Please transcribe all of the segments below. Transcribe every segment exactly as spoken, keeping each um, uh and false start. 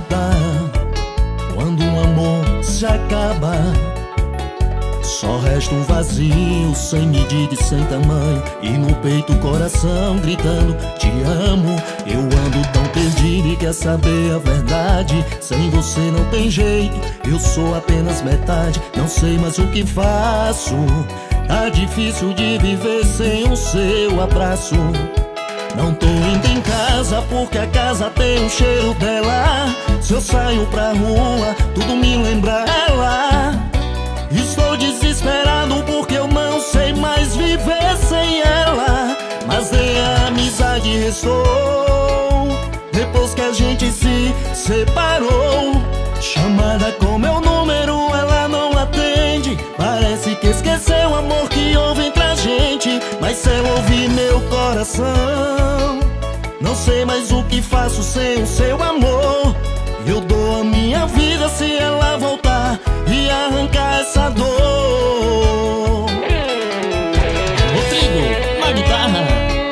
Quando o amor se acaba, só resta um vazio sem medida e sem tamanho, e no peito o coração gritando: te amo. Eu ando tão perdido e quer saber a verdade. Sem você não tem jeito, eu sou apenas metade. Não sei mais o que faço, tá difícil de viver sem o seu abraço. Não tô indo em casa porque a casa tem o cheiro dela. Se eu saio pra rua, tudo me lembra ela. Estou desesperado porque eu não sei mais viver sem ela. Mas nem a amizade restou depois que a gente se separou. Chamada com meu número, ela não atende. Parece que esqueceu o amor que houve entre a gente. Mas se ela ouvir meu coração, não sei mais o que faço sem o seu amor. Eu dou a minha vida se ela voltar e arrancar essa dor. Rodrigo, na guitarra.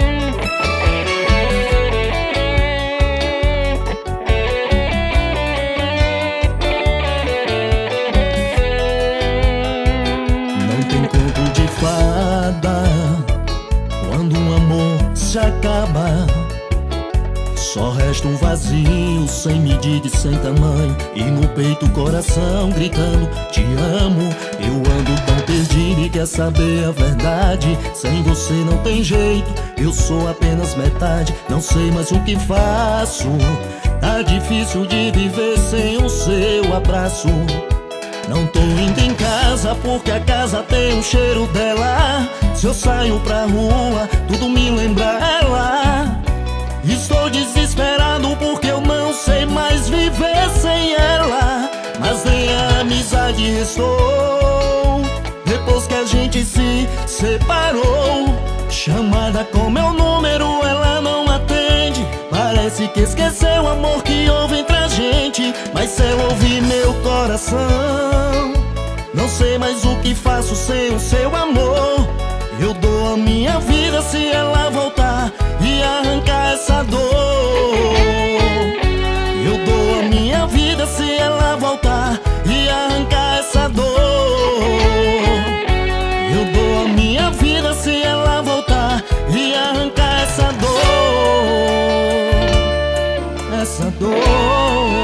Não tem conto de fada quando um amor se acaba. Só resta um vazio sem medida e sem tamanho, e no peito o coração gritando: te amo. Eu ando tão perdido e quer saber a verdade. Sem você não tem jeito, eu sou apenas metade. Não sei mais o que faço, tá difícil de viver sem o seu abraço. Não tô indo em casa porque a casa tem o cheiro dela. Se eu saio pra rua, tudo me lembra ela. Estou desesperado porque eu não sei mais viver sem ela. Mas nem a amizade restou depois que a gente se separou. Chamada com meu número, ela não atende. Parece que esqueceu o amor que houve entre a gente. Mas se ela ouvir meu coração, não sei mais o que faço sem o seu amor. Eu dou a minha vida se ela voltar e arrancar essa dor. Eu dou a minha vida se ela voltar e arrancar essa dor. Eu dou a minha vida se ela voltar e arrancar essa dor. Essa dor.